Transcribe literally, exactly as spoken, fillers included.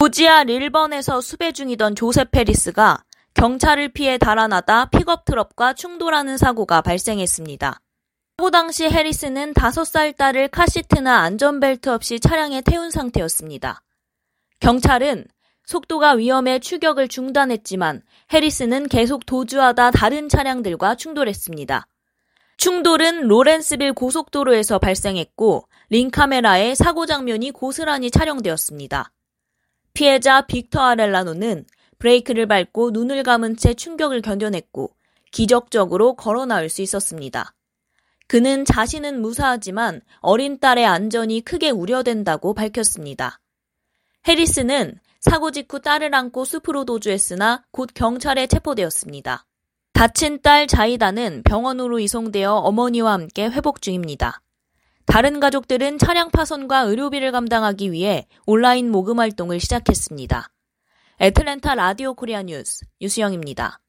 조지아 릴번에서 수배 중이던 조셉 해리스가 경찰을 피해 달아나다 픽업 트럭과 충돌하는 사고가 발생했습니다. 사고 당시 해리스는 다섯 살 딸을 카시트나 안전벨트 없이 차량에 태운 상태였습니다. 경찰은 속도가 위험해 추격을 중단했지만 해리스는 계속 도주하다 다른 차량들과 충돌했습니다. 충돌은 로렌스빌 고속도로에서 발생했고 링카메라에 사고 장면이 고스란히 촬영되었습니다. 피해자 빅터 아렐라노는 브레이크를 밟고 눈을 감은 채 충격을 견뎌냈고 기적적으로 걸어 나올 수 있었습니다. 그는 자신은 무사하지만 어린 딸의 안전이 크게 우려된다고 밝혔습니다. 해리스는 사고 직후 딸을 안고 숲으로 도주했으나 곧 경찰에 체포되었습니다. 다친 딸 자이다는 병원으로 이송되어 어머니와 함께 회복 중입니다. 다른 가족들은 차량 파손과 의료비를 감당하기 위해 온라인 모금 활동을 시작했습니다. 애틀랜타 라디오 코리아 뉴스 유수영입니다.